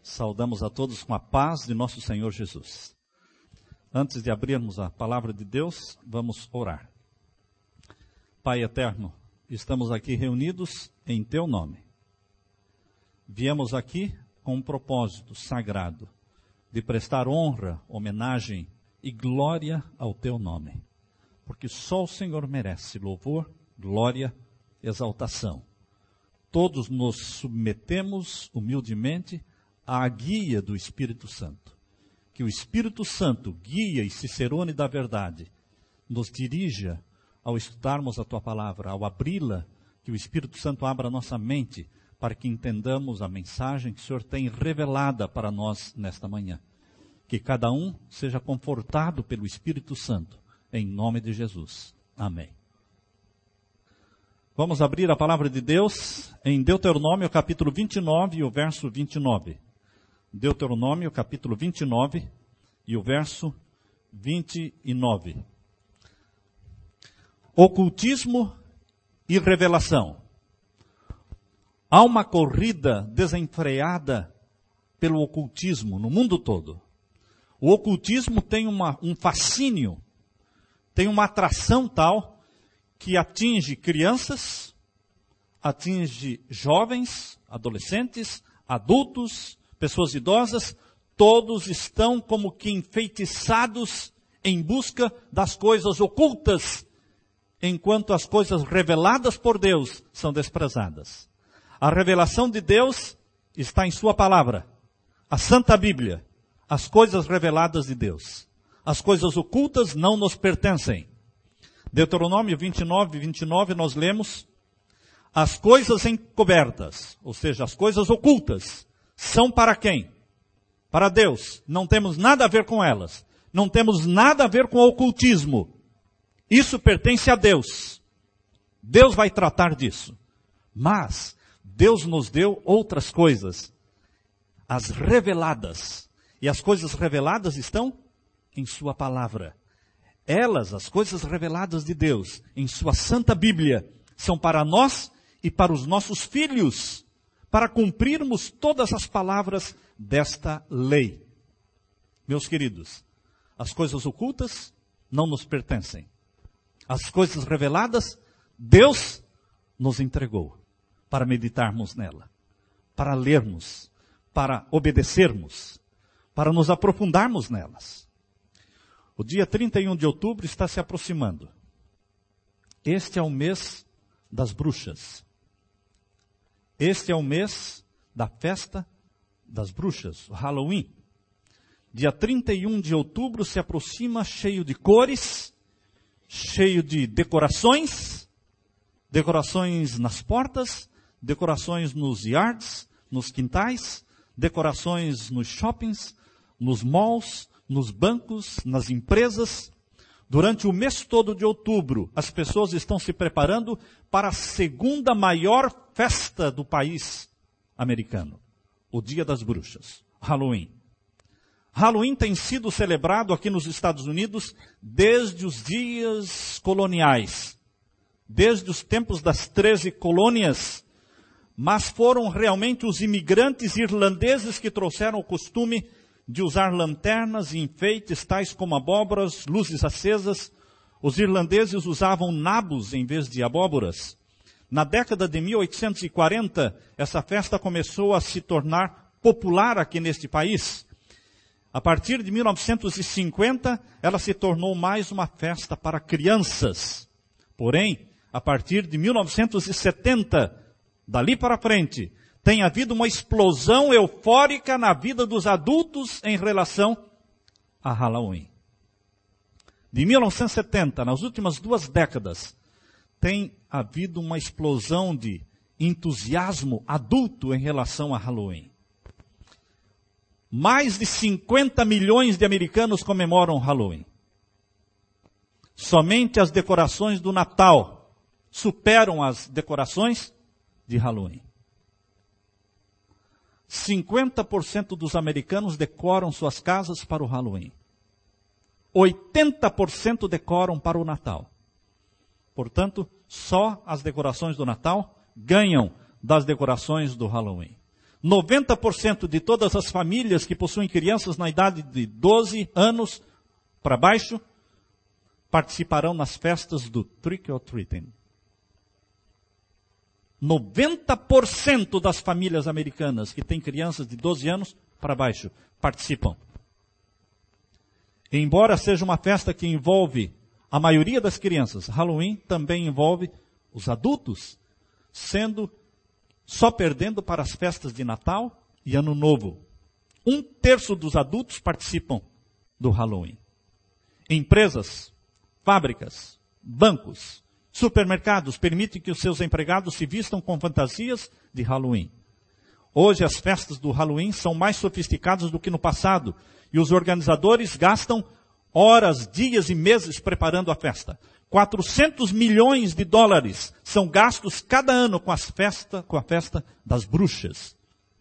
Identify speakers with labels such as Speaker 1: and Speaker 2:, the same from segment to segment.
Speaker 1: Saudamos a todos com a paz de nosso Senhor Jesus. Antes de abrirmos a palavra de Deus, vamos orar. Pai eterno, estamos aqui reunidos em Teu nome. Viemos aqui com um propósito sagrado de prestar honra, homenagem e glória ao Teu nome. Porque só o Senhor merece louvor, glória, exaltação. Todos nos submetemos humildemente à guia do Espírito Santo. Que o Espírito Santo, guia e cicerone da verdade, nos dirija ao estudarmos a Tua palavra, ao abri-la, que o Espírito Santo abra a nossa mente para que entendamos a mensagem que o Senhor tem revelada para nós nesta manhã. Que cada um seja confortado pelo Espírito Santo, em nome de Jesus. Amém. Vamos abrir a palavra de Deus em Deuteronômio capítulo 29 e o verso 29. Deuteronômio capítulo 29 e o verso 29. Ocultismo e revelação. Há uma corrida desenfreada pelo ocultismo no mundo todo. O ocultismo tem um fascínio, tem uma atração tal que atinge crianças, atinge jovens, adolescentes, adultos, pessoas idosas, todos estão como que enfeitiçados em busca das coisas ocultas, enquanto as coisas reveladas por Deus são desprezadas. A revelação de Deus está em Sua palavra, a Santa Bíblia, as coisas reveladas de Deus. As coisas ocultas não nos pertencem. Deuteronômio 29 nós lemos: as coisas encobertas, ou seja, as coisas ocultas, são para quem? Para Deus. Não temos nada a ver com elas. Não temos nada a ver com o ocultismo. Isso pertence a Deus. Deus vai tratar disso. Mas Deus nos deu outras coisas, as reveladas. E as coisas reveladas estão em Sua palavra. Elas, as coisas reveladas de Deus, em Sua Santa Bíblia, são para nós e para os nossos filhos, para cumprirmos todas as palavras desta lei. Meus queridos, as coisas ocultas não nos pertencem. As coisas reveladas, Deus nos entregou para meditarmos nela, para lermos, para obedecermos, para nos aprofundarmos nelas. O dia 31 de outubro está se aproximando. Este é o mês das bruxas. Este é o mês da festa das bruxas, o Halloween. Dia 31 de outubro se aproxima cheio de cores, cheio de decorações, decorações nas portas, decorações nos yards, nos quintais, decorações nos shoppings, nos malls, nos bancos, nas empresas. Durante o mês todo de outubro, as pessoas estão se preparando para a segunda maior festa do país americano, o Dia das Bruxas, Halloween. Halloween tem sido celebrado aqui nos Estados Unidos desde os dias coloniais, desde os tempos das 13 colônias, mas foram realmente os imigrantes irlandeses que trouxeram o costume de usar lanternas e enfeites tais como abóboras, luzes acesas. Os irlandeses usavam nabos em vez de abóboras. Na década de 1840, essa festa começou a se tornar popular aqui neste país. A partir de 1950, ela se tornou mais uma festa para crianças. Porém, a partir de 1970, dali para frente, tem havido uma explosão eufórica na vida dos adultos em relação a Halloween. De 1970, nas últimas 2 décadas, tem havido uma explosão de entusiasmo adulto em relação a Halloween. Mais de 50 milhões de americanos comemoram Halloween. Somente as decorações do Natal superam as decorações de Halloween. 50% dos americanos decoram suas casas para o Halloween. 80% decoram para o Natal. Portanto, só as decorações do Natal ganham das decorações do Halloween. 90% de todas as famílias que possuem crianças na idade de 12 anos para baixo participarão nas festas do Trick or Treating. 90% das famílias americanas que têm crianças de 12 anos para baixo participam. Embora seja uma festa que envolve a maioria das crianças, Halloween também envolve os adultos, só perdendo para as festas de Natal e Ano Novo. 1/3 dos adultos participam do Halloween. Empresas, fábricas, bancos, supermercados permitem que os seus empregados se vistam com fantasias de Halloween. Hoje as festas do Halloween são mais sofisticadas do que no passado e os organizadores gastam horas, dias e meses preparando a festa. 400 milhões de dólares são gastos cada ano com a festa das bruxas.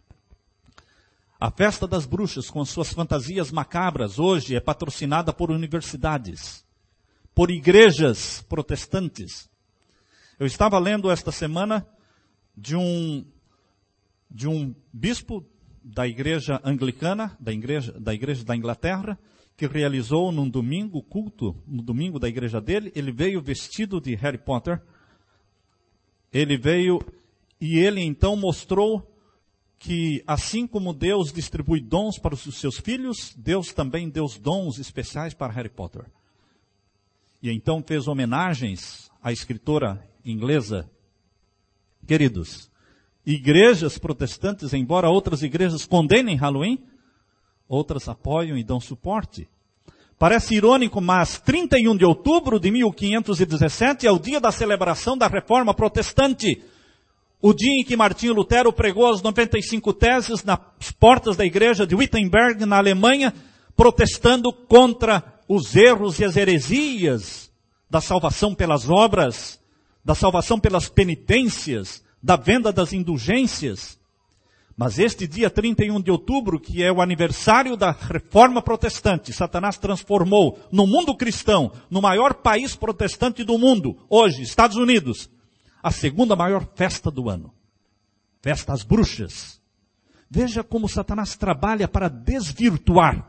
Speaker 1: A festa das bruxas, com suas fantasias macabras, hoje é patrocinada por universidades, por igrejas protestantes. Eu estava lendo esta semana de um bispo da igreja anglicana, da igreja da Inglaterra, que realizou num domingo culto, no domingo da igreja dele. Ele veio vestido de Harry Potter. Ele então mostrou que assim como Deus distribui dons para os seus filhos, Deus também deu dons especiais para Harry Potter. E então fez homenagens à escritora inglesa. Queridos, igrejas protestantes, embora outras igrejas condenem Halloween, outras apoiam e dão suporte. Parece irônico, mas 31 de outubro de 1517 é o dia da celebração da Reforma Protestante. O dia em que Martinho Lutero pregou as 95 teses nas portas da igreja de Wittenberg, na Alemanha, protestando contra os erros e as heresias da salvação pelas obras, da salvação pelas penitências, da venda das indulgências. Mas este dia 31 de outubro, que é o aniversário da Reforma Protestante, Satanás transformou no mundo cristão, no maior país protestante do mundo, hoje, Estados Unidos, a segunda maior festa do ano. Festa às bruxas. Veja como Satanás trabalha para desvirtuar.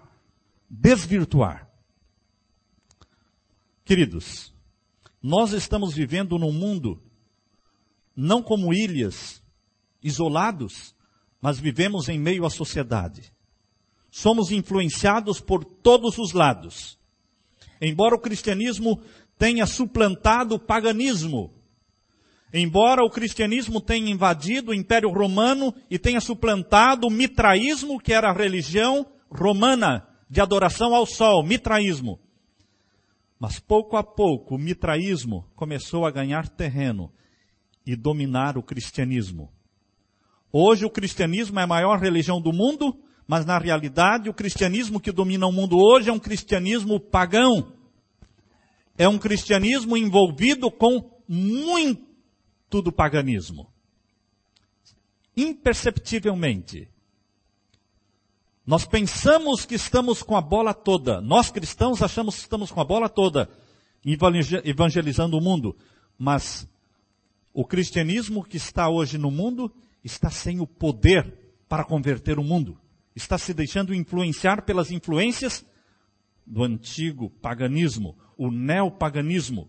Speaker 1: Queridos, nós estamos vivendo num mundo, não como ilhas, isolados, mas vivemos em meio à sociedade. Somos influenciados por todos os lados. Embora o cristianismo tenha suplantado o paganismo, embora o cristianismo tenha invadido o Império Romano e tenha suplantado o mitraísmo, que era a religião romana de adoração ao sol, mitraísmo. Mas pouco a pouco o mitraísmo começou a ganhar terreno e dominar o cristianismo. Hoje o cristianismo é a maior religião do mundo, mas na realidade o cristianismo que domina o mundo hoje é um cristianismo pagão. É um cristianismo envolvido com muito do paganismo. Imperceptivelmente. Nós pensamos que estamos com a bola toda. Nós cristãos achamos que estamos com a bola toda evangelizando o mundo. Mas o cristianismo que está hoje no mundo está sem o poder para converter o mundo. Está se deixando influenciar pelas influências do antigo paganismo, o neopaganismo.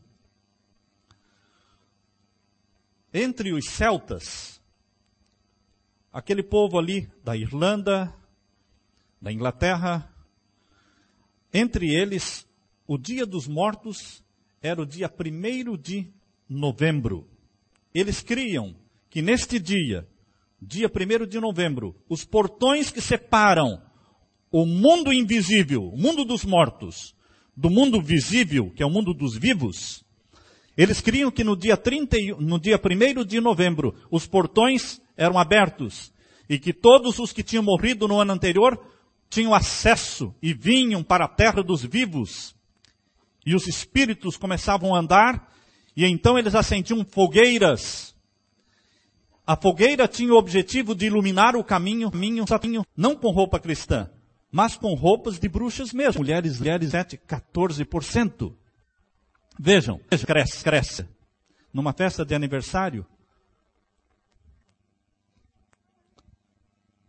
Speaker 1: Entre os celtas, aquele povo ali da Irlanda, da Inglaterra, entre eles, o Dia dos Mortos era o dia 1º de novembro. Eles criam que neste dia 1º de novembro, os portões que separam o mundo invisível, o mundo dos mortos, do mundo visível, que é o mundo dos vivos, eles criam que no dia 1º de novembro, os portões eram abertos e que todos os que tinham morrido no ano anterior tinham acesso e vinham para a terra dos vivos. E os espíritos começavam a andar e então eles acendiam fogueiras. A fogueira tinha o objetivo de iluminar o caminho, não com roupa cristã, mas com roupas de bruxas mesmo. Mulheres 14%. Vejam, cresce. Numa festa de aniversário,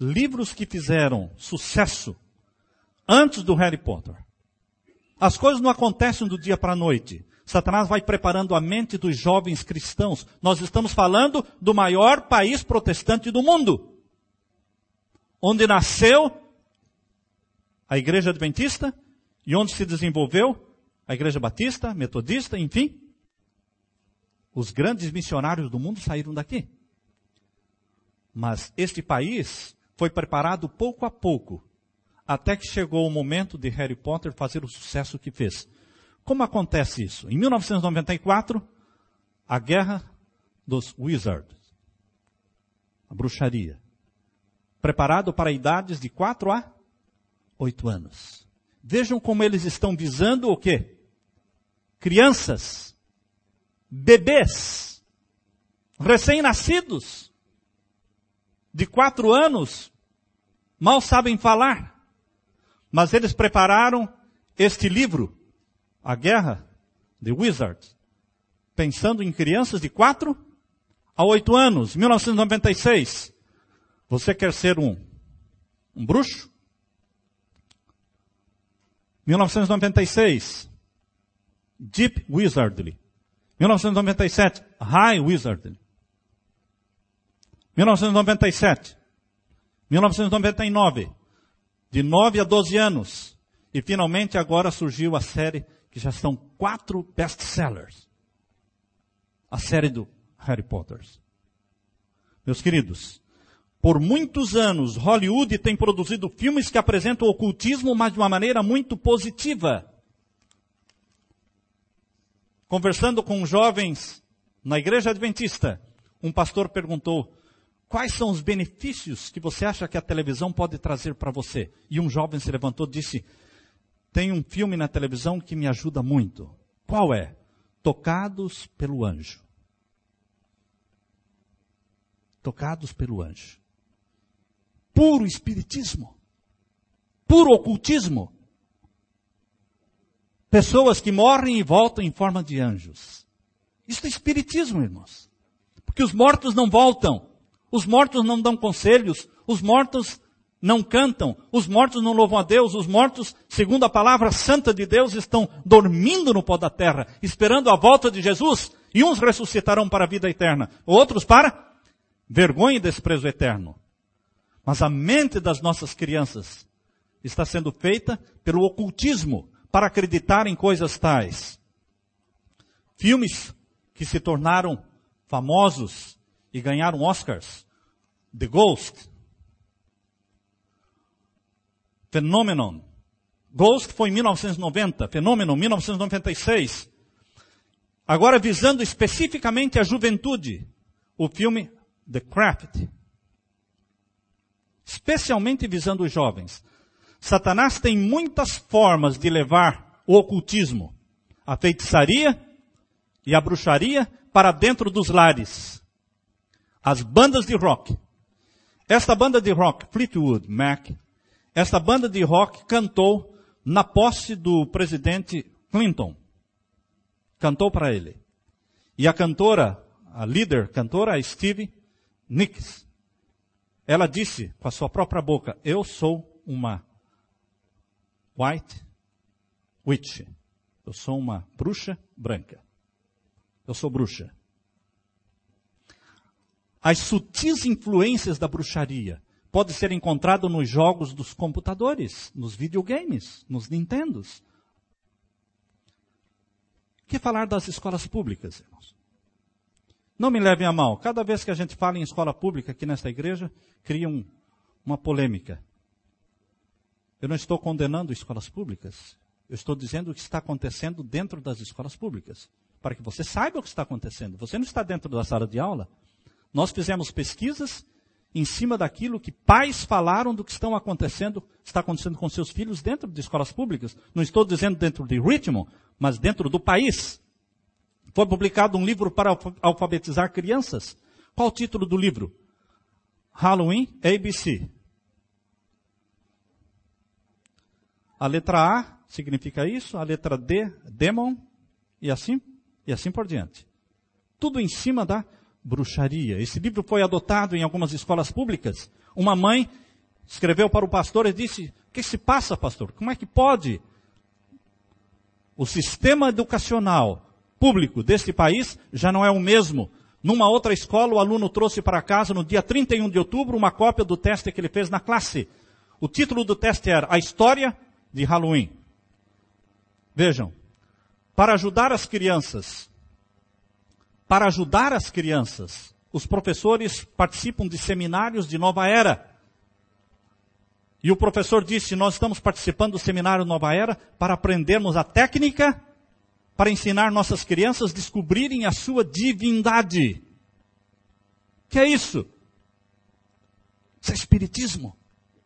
Speaker 1: livros que fizeram sucesso antes do Harry Potter. As coisas não acontecem do dia para a noite. Satanás vai preparando a mente dos jovens cristãos. Nós estamos falando do maior país protestante do mundo, onde nasceu a Igreja Adventista e onde se desenvolveu a Igreja Batista, Metodista, enfim. Os grandes missionários do mundo saíram daqui. Mas este país foi preparado pouco a pouco, até que chegou o momento de Harry Potter fazer o sucesso que fez. Como acontece isso? Em 1994, a guerra dos Wizards, a bruxaria, preparado para idades de 4 a 8 anos. Vejam como eles estão visando o quê? Crianças, bebês, recém-nascidos, de 4 anos, mal sabem falar. Mas eles prepararam este livro, A Guerra de Wizards, pensando em crianças de 4 a 8 anos, 1996. Você quer ser um bruxo? 1996, Deep Wizardry. 1997, High Wizardry. 1997, 1999, de 9 a 12 anos. E finalmente agora surgiu a série que já estão 4 best-sellers. A série do Harry Potter. Meus queridos, por muitos anos, Hollywood tem produzido filmes que apresentam o ocultismo, mas de uma maneira muito positiva. Conversando com jovens na Igreja Adventista, um pastor perguntou: quais são os benefícios que você acha que a televisão pode trazer para você? E um jovem se levantou e disse: tem um filme na televisão que me ajuda muito. Qual é? Tocados pelo Anjo. Tocados pelo Anjo. Puro espiritismo. Puro ocultismo. Pessoas que morrem e voltam em forma de anjos. Isso é espiritismo, irmãos. Porque os mortos não voltam. Os mortos não dão conselhos. Os mortos não cantam. Os mortos não louvam a Deus. Os mortos, segundo a palavra santa de Deus, estão dormindo no pó da terra, esperando a volta de Jesus. E uns ressuscitarão para a vida eterna. Outros para vergonha e desprezo eterno. Mas a mente das nossas crianças está sendo feita pelo ocultismo para acreditar em coisas tais. Filmes que se tornaram famosos e ganharam Oscars. The Ghost. Phenomenon. Ghost foi em 1990. Phenomenon, 1996. Agora, visando especificamente a juventude, o filme The Craft. Especialmente visando os jovens. Satanás tem muitas formas de levar o ocultismo, a feitiçaria e a bruxaria para dentro dos lares. As bandas de rock. Esta banda de rock, Fleetwood Mac, esta banda de rock cantou na posse do presidente Clinton. Cantou para ele. E a cantora, a líder cantora, a Stevie Nicks, ela disse com a sua própria boca: eu sou uma white witch. Eu sou uma bruxa branca. Eu sou bruxa. As sutis influências da bruxaria podem ser encontradas nos jogos dos computadores, nos videogames, nos Nintendos. Que falar das escolas públicas, irmãos? Não me levem a mal. Cada vez que a gente fala em escola pública aqui nesta igreja, cria uma polêmica. Eu não estou condenando escolas públicas. Eu estou dizendo o que está acontecendo dentro das escolas públicas. Para que você saiba o que está acontecendo. Você não está dentro da sala de aula. Nós fizemos pesquisas em cima daquilo que pais falaram do que está acontecendo com seus filhos dentro de escolas públicas. Não estou dizendo dentro de Richmond, mas dentro do país. Foi publicado um livro para alfabetizar crianças. Qual o título do livro? Halloween ABC. A letra A significa isso, a letra D, demon, e assim por diante. Tudo em cima da bruxaria. Esse livro foi adotado em algumas escolas públicas. Uma mãe escreveu para o pastor e disse: o que se passa, pastor? Como é que pode o sistema educacional público deste país já não é o mesmo? Numa outra escola, o aluno trouxe para casa, no dia 31 de outubro, uma cópia do teste que ele fez na classe. O título do teste era A História de Halloween. Vejam, para ajudar as crianças, os professores participam de seminários de nova era. E o professor disse: nós estamos participando do seminário Nova Era para aprendermos a técnica para ensinar nossas crianças a descobrirem a sua divindade. Que é isso? Isso é espiritismo.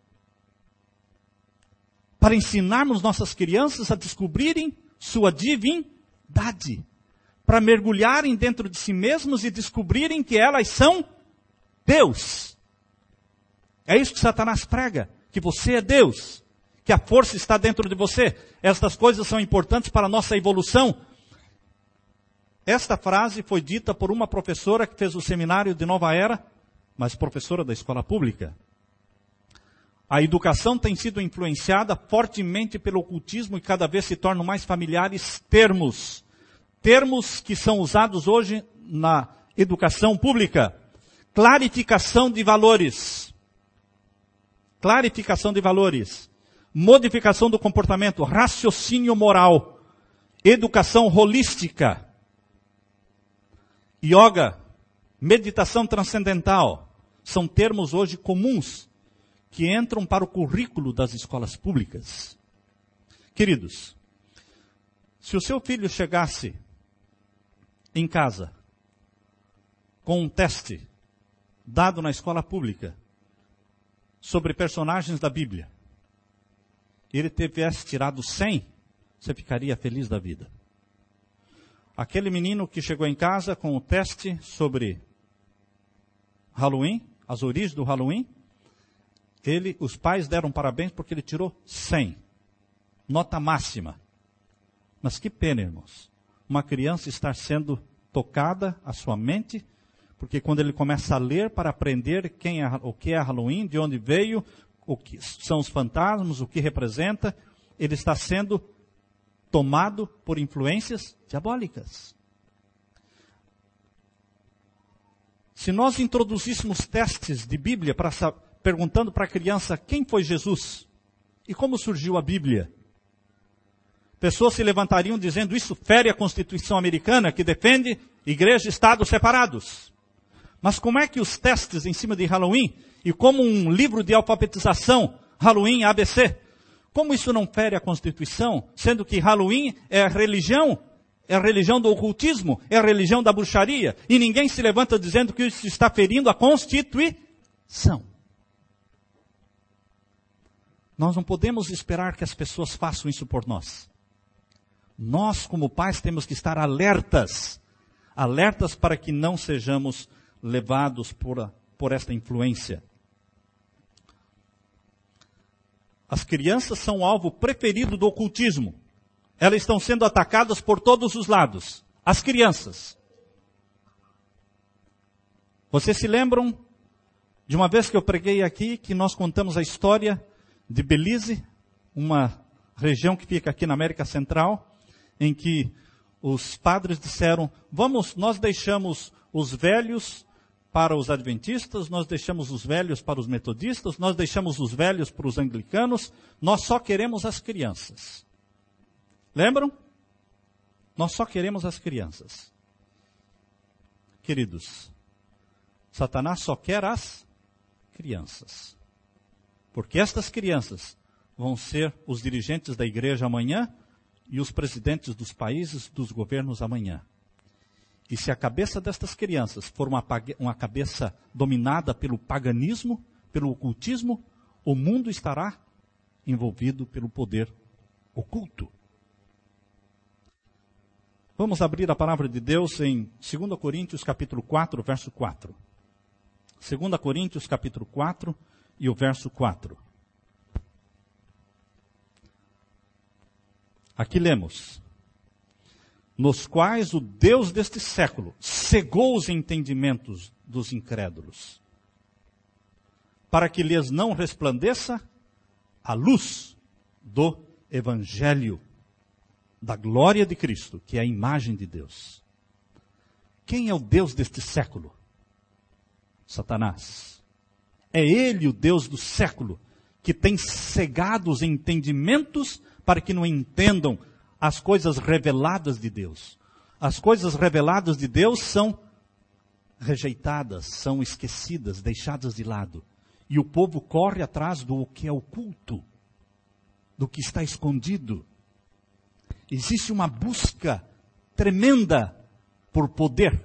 Speaker 1: Para ensinarmos nossas crianças a descobrirem sua divindade. Para mergulharem dentro de si mesmos e descobrirem que elas são Deus. É isso que Satanás prega. Que você é Deus, que a força está dentro de você. Estas coisas são importantes para a nossa evolução. Esta frase foi dita por uma professora que fez o seminário de Nova Era, mas professora da escola pública. A educação tem sido influenciada fortemente pelo ocultismo e cada vez se tornam mais familiares termos que são usados hoje na educação pública. Clarificação de valores, modificação do comportamento, raciocínio moral, educação holística, yoga, meditação transcendental, são termos hoje comuns que entram para o currículo das escolas públicas. Queridos, se o seu filho chegasse em casa com um teste dado na escola pública sobre personagens da Bíblia, e ele tivesse tirado 100, você ficaria feliz da vida. Aquele menino que chegou em casa com o teste sobre Halloween, as origens do Halloween, os pais deram parabéns porque ele tirou 100. Nota máxima. Mas que pena, irmãos. Uma criança estar sendo tocada, a sua mente, porque quando ele começa a ler para aprender o que é Halloween, de onde veio, o que são os fantasmas, o que representa, ele está sendo tomado por influências diabólicas. Se nós introduzíssemos testes de Bíblia perguntando para a criança quem foi Jesus e como surgiu a Bíblia, pessoas se levantariam dizendo: isso fere a Constituição americana que defende igreja e Estado separados. Mas como é que os testes em cima de Halloween, e como um livro de alfabetização, Halloween ABC, como isso não fere a Constituição, sendo que Halloween é a religião do ocultismo, é a religião da bruxaria, e ninguém se levanta dizendo que isso está ferindo a Constituição. Nós não podemos esperar que as pessoas façam isso por nós. Nós, como pais, temos que estar alertas para que não sejamos levados por esta influência. As crianças são o alvo preferido do ocultismo. Elas estão sendo atacadas por todos os lados. As crianças. Vocês se lembram de uma vez que eu preguei aqui, que nós contamos a história de Belize, uma região que fica aqui na América Central, em que os padres disseram: nós deixamos os velhos para os adventistas, nós deixamos os velhos para os metodistas, nós deixamos os velhos para os anglicanos, nós só queremos as crianças. Lembram? Nós só queremos as crianças. Queridos, Satanás só quer as crianças. Porque estas crianças vão ser os dirigentes da igreja amanhã e os presidentes dos países, dos governos amanhã. E se a cabeça destas crianças for uma cabeça dominada pelo paganismo, pelo ocultismo, o mundo estará envolvido pelo poder oculto. Vamos abrir a palavra de Deus em 2 Coríntios capítulo 4, verso 4. 2 Coríntios capítulo 4 e o verso 4. Aqui lemos: nos quais o Deus deste século cegou os entendimentos dos incrédulos, para que lhes não resplandeça a luz do Evangelho, da glória de Cristo, que é a imagem de Deus. Quem é o Deus deste século? Satanás. É ele o Deus do século, que tem cegado os entendimentos para que não entendam as coisas reveladas de Deus. As coisas reveladas de Deus são rejeitadas, são esquecidas, deixadas de lado. E o povo corre atrás do que é oculto, do que está escondido. Existe uma busca tremenda por poder.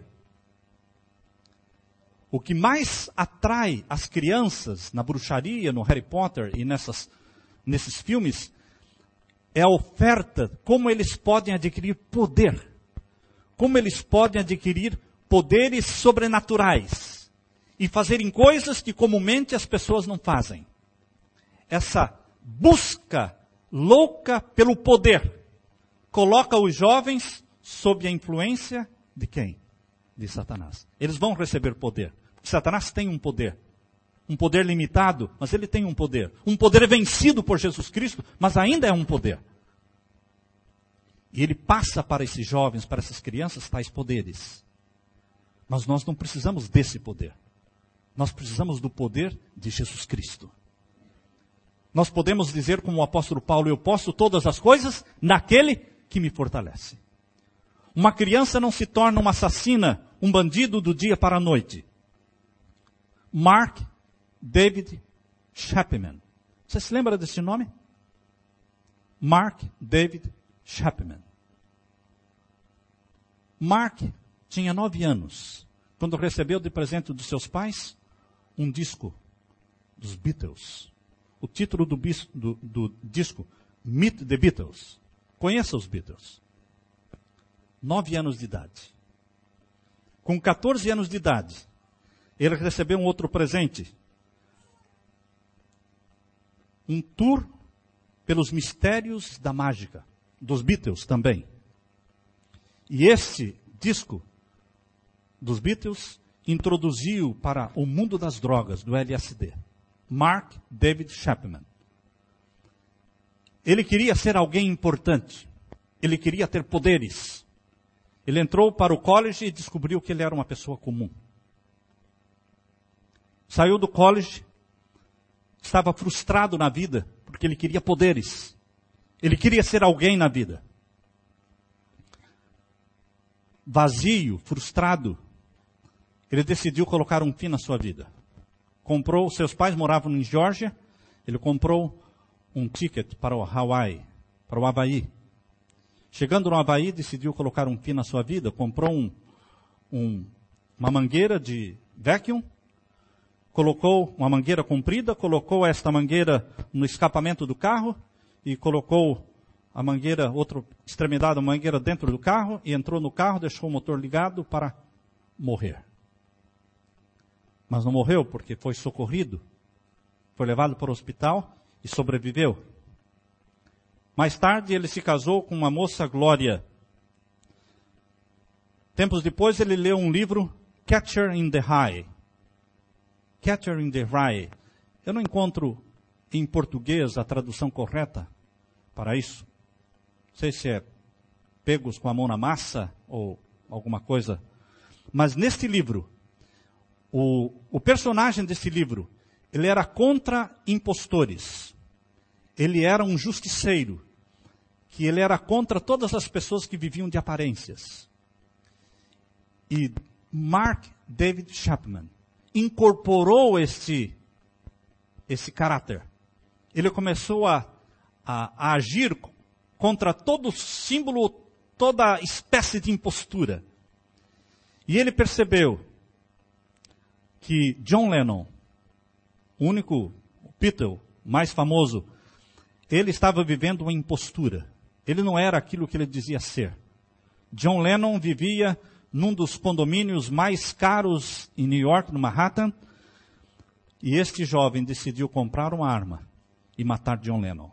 Speaker 1: O que mais atrai as crianças na bruxaria, no Harry Potter e nesses filmes, é a oferta, como eles podem adquirir poder. Como eles podem adquirir poderes sobrenaturais e fazerem coisas que comumente as pessoas não fazem. Essa busca louca pelo poder coloca os jovens sob a influência de quem? De Satanás. Eles vão receber poder. Satanás tem um poder limitado, mas ele tem um poder vencido por Jesus Cristo, mas ainda é um poder. E ele passa para esses jovens, para essas crianças, tais poderes. Mas nós não precisamos desse poder. Nós precisamos do poder de Jesus Cristo. Nós podemos dizer como o apóstolo Paulo, eu posso todas as coisas naquele que me fortalece. Uma criança não se torna uma assassina, um bandido do dia para a noite. Mark David Chapman. Você se lembra desse nome? Mark David Chapman. Mark tinha 9 anos, quando recebeu de presente dos seus pais um disco dos Beatles. O título do disco, Meet the Beatles. Conheça os Beatles. 9 anos de idade. Com 14 anos de idade, ele recebeu um outro presente. Um tour pelos mistérios da mágica, dos Beatles também. E esse disco dos Beatles introduziu para o mundo das drogas, do LSD. Mark David Chapman. Ele queria ser alguém importante. Ele queria ter poderes. Ele entrou para o college e descobriu que ele era uma pessoa comum. Saiu do college, estava frustrado na vida, porque ele queria poderes. Ele queria ser alguém na vida. Vazio, frustrado, ele decidiu colocar um fim na sua vida. Seus pais moravam em Geórgia, ele comprou um ticket para o Hawaii, para o Havaí. Chegando no Havaí, decidiu colocar um fim na sua vida, comprou uma mangueira de vacuum, colocou uma mangueira comprida, colocou esta mangueira no escapamento do carro e colocou a mangueira, outra extremidade da mangueira dentro do carro e entrou no carro, deixou o motor ligado para morrer. Mas não morreu porque foi socorrido, foi levado para o hospital e sobreviveu. Mais tarde ele se casou com uma moça Glória. Tempos depois ele leu um livro, Catcher in the Rye. Catcher in the Rye. Eu não encontro em português a tradução correta para isso. Não sei se é pegos com a mão na massa ou alguma coisa. Mas neste livro, o personagem desse livro, ele era contra impostores. Ele era um justiceiro. Que ele era contra todas as pessoas que viviam de aparências. E Mark David Chapman incorporou esse caráter. Ele começou a agir contra todo símbolo, toda espécie de impostura. E ele percebeu que John Lennon, o único Beatle mais famoso, ele estava vivendo uma impostura. Ele não era aquilo que ele dizia ser. John Lennon vivia num dos condomínios mais caros em New York, no Manhattan, e este jovem decidiu comprar uma arma e matar John Lennon.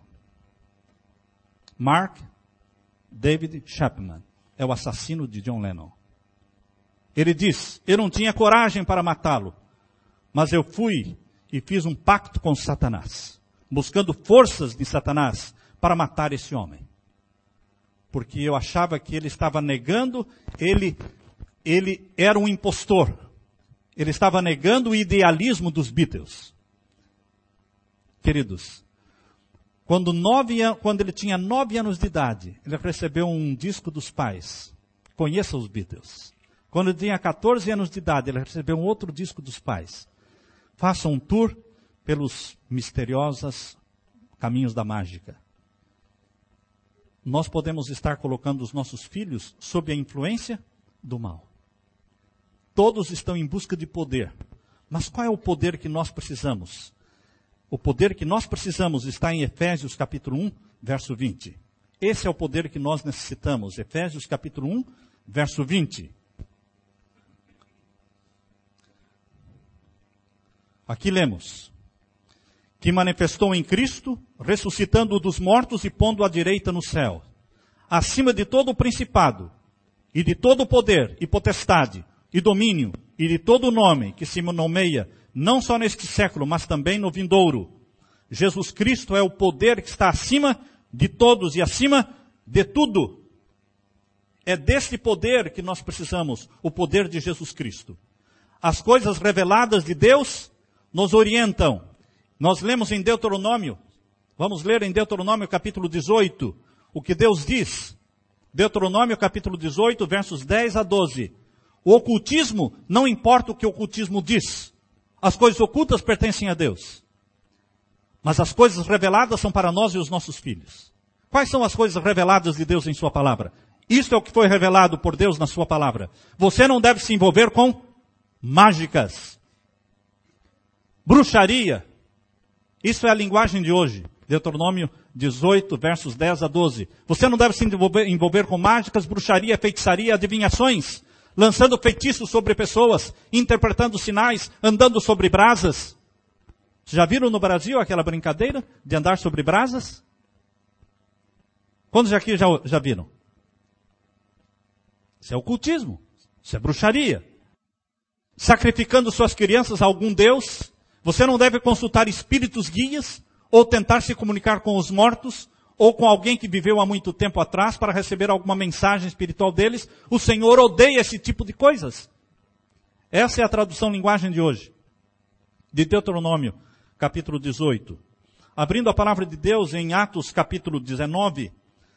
Speaker 1: Mark David Chapman é o assassino de John Lennon. Ele diz, eu não tinha coragem para matá-lo, mas eu fui e fiz um pacto com Satanás, buscando forças de Satanás para matar esse homem. Porque eu achava que ele estava negando, ele era um impostor. Ele estava negando o idealismo dos Beatles. Queridos, quando ele tinha 9 anos de idade, ele recebeu um disco dos pais. Conheça os Beatles. Quando ele tinha 14 anos de idade, ele recebeu um outro disco dos pais. Faça um tour pelos misteriosos caminhos da mágica. Nós podemos estar colocando os nossos filhos sob a influência do mal. Todos estão em busca de poder. Mas qual é o poder que nós precisamos? O poder que nós precisamos está em Efésios capítulo 1, verso 20. Esse é o poder que nós necessitamos. Efésios capítulo 1, verso 20. Aqui lemos: que manifestou em Cristo, ressuscitando-o dos mortos e pondo-o à direita no céu, acima de todo o principado, e de todo o poder, e potestade, e domínio, e de todo o nome que se nomeia, não só neste século, mas também no vindouro. Jesus Cristo é o poder que está acima de todos e acima de tudo. É deste poder que nós precisamos, o poder de Jesus Cristo. As coisas reveladas de Deus nos orientam. Nós lemos em Deuteronômio, vamos ler em Deuteronômio capítulo 18, o que Deus diz. Deuteronômio capítulo 18, versos 10 a 12. O ocultismo, não importa o que o ocultismo diz. As coisas ocultas pertencem a Deus. Mas as coisas reveladas são para nós e os nossos filhos. Quais são as coisas reveladas de Deus em sua palavra? Isto é o que foi revelado por Deus na sua palavra. Você não deve se envolver com mágicas, bruxaria. Isso é a linguagem de hoje. Deuteronômio 18, versos 10 a 12. Você não deve se envolver com mágicas, bruxaria, feitiçaria, adivinhações, lançando feitiços sobre pessoas, interpretando sinais, andando sobre brasas. Já viram no Brasil aquela brincadeira de andar sobre brasas? Quantos aqui já viram? Isso é ocultismo. Isso é bruxaria. Sacrificando suas crianças a algum Deus. Você não deve consultar espíritos guias, ou tentar se comunicar com os mortos, ou com alguém que viveu há muito tempo atrás para receber alguma mensagem espiritual deles. O Senhor odeia esse tipo de coisas. Essa é a tradução linguagem de hoje, de Deuteronômio, capítulo 18. Abrindo a palavra de Deus em Atos capítulo 19,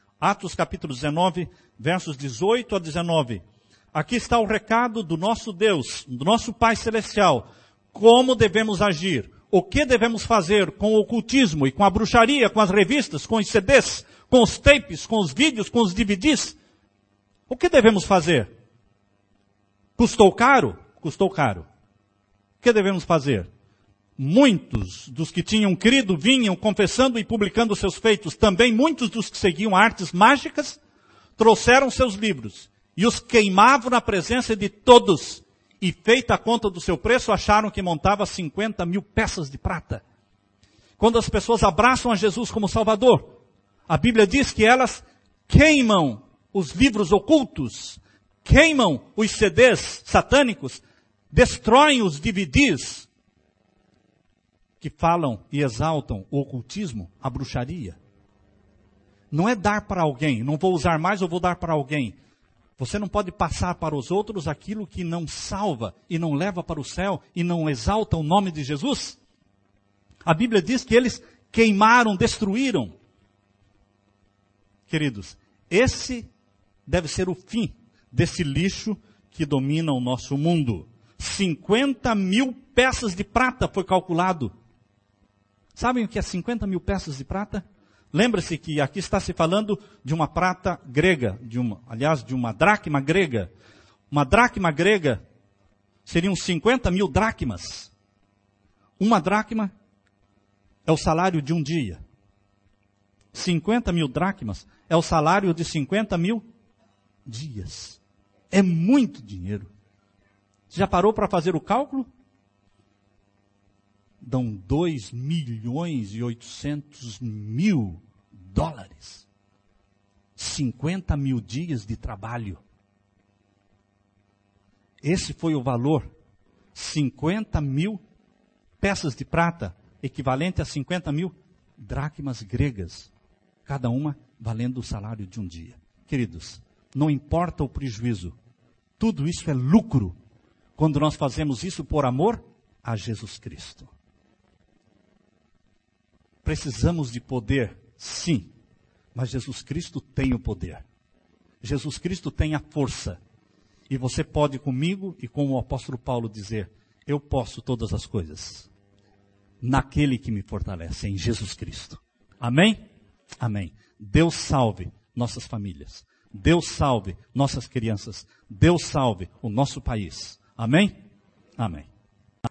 Speaker 1: versos 18 a 19. Aqui está o recado do nosso Deus, do nosso Pai Celestial. Como devemos agir? O que devemos fazer com o ocultismo e com a bruxaria, com as revistas, com os CDs, com os tapes, com os vídeos, com os DVDs? O que devemos fazer? Custou caro? Custou caro. O que devemos fazer? Muitos dos que tinham crido vinham confessando e publicando seus feitos. Também muitos dos que seguiam artes mágicas trouxeram seus livros e os queimavam na presença de todos. E feita a conta do seu preço, acharam que montava 50.000 peças de prata. Quando as pessoas abraçam a Jesus como Salvador, a Bíblia diz que elas queimam os livros ocultos, queimam os CDs satânicos, destroem os DVDs que falam e exaltam o ocultismo, a bruxaria. Não é dar para alguém, não vou usar mais, eu vou dar para alguém. Você não pode passar para os outros aquilo que não salva e não leva para o céu e não exalta o nome de Jesus. A Bíblia diz que eles queimaram, destruíram. Queridos, esse deve ser o fim desse lixo que domina o nosso mundo. 50.000 peças de prata foi calculado. Sabem o que é 50.000 peças de prata? Lembra-se que aqui está se falando de uma prata grega, de uma dracma grega. Uma dracma grega seriam 50.000 dracmas. Uma dracma é o salário de um dia. 50.000 dracmas é o salário de 50.000 dias. É muito dinheiro. Você já parou para fazer o cálculo? Dão 2.800.000 dólares. 50.000 dias de trabalho. Esse foi o valor. 50.000 peças de prata, equivalente a 50 mil dracmas gregas, cada uma valendo o salário de um dia. Queridos, não importa o prejuízo, tudo isso é lucro, quando nós fazemos isso por amor a Jesus Cristo. Precisamos de poder, sim, mas Jesus Cristo tem o poder. Jesus Cristo tem a força. E você pode comigo e com o apóstolo Paulo dizer, eu posso todas as coisas naquele que me fortalece, em Jesus Cristo. Amém? Amém. Deus salve nossas famílias. Deus salve nossas crianças. Deus salve o nosso país. Amém? Amém.